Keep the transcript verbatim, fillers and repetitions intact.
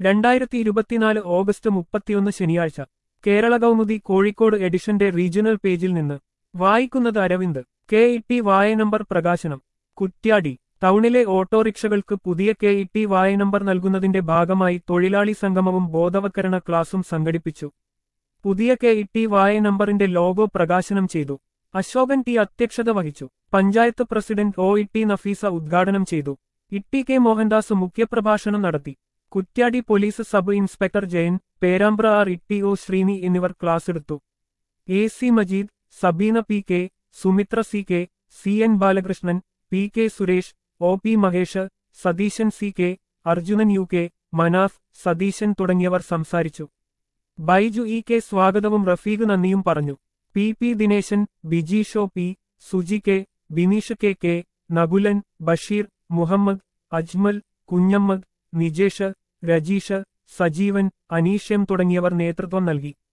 രണ്ടായിരത്തി ഇരുപത്തിനാല് ഓഗസ്റ്റ് മുപ്പത്തിയൊന്ന് ശനിയാഴ്ച കേരള കൗമുദി കോഴിക്കോട് എഡിഷന്റെ റീജിയണൽ പേജിൽ നിന്ന് വായിക്കുന്നത് അരവിന്ദ്. കെ ഇ ടി വായ നമ്പർ പ്രകാശനം. കുറ്റ്യാടി ടൗണിലെ ഓട്ടോറിക്ഷകൾക്ക് പുതിയ കെ ഇ ടി വായ നമ്പർ നൽകുന്നതിന്റെ ഭാഗമായി തൊഴിലാളി സംഗമവും ബോധവൽക്കരണ ക്ലാസും സംഘടിപ്പിച്ചു. പുതിയ കെ ഇ ടി വായ നമ്പറിന്റെ ലോഗോ പ്രകാശനം ചെയ്തു. അശോകൻ ടി അധ്യക്ഷത വഹിച്ചു. Panchayat president O E T Nafeesa ഉദ്ഘാടനം ചെയ്തു. ഇ ടി കെ മോഹൻദാസ് മുഖ്യപ്രഭാഷണം നടത്തി. Kuttiadi police sub inspector Jayan, Perambra R E T O Sreeni എന്നിവർ ക്ലാസെടുത്തു. A C Majeed, Sabeena P K, Sumithra C K, C N Balakrishnan, P K Suresh, O P Mahesh, Satheesan C K, Arjunan U K, Manaf, Satheesan തുടങ്ങിയവർ സംസാരിച്ചു. ബൈജു ഇ കെ സ്വാഗതവും റഫീഖ് നന്ദിയും പറഞ്ഞു. P P Dineshan, ബിജീഷോ P, Suji K, Bineesh K K, Nakulan, Basheer, Muhammad, Ajmal, Kunhammad, Nijesh, Rajeesh, Sajeevan, Aneesh M തുടങ്ങിയവർ നേതൃത്വം നൽകി.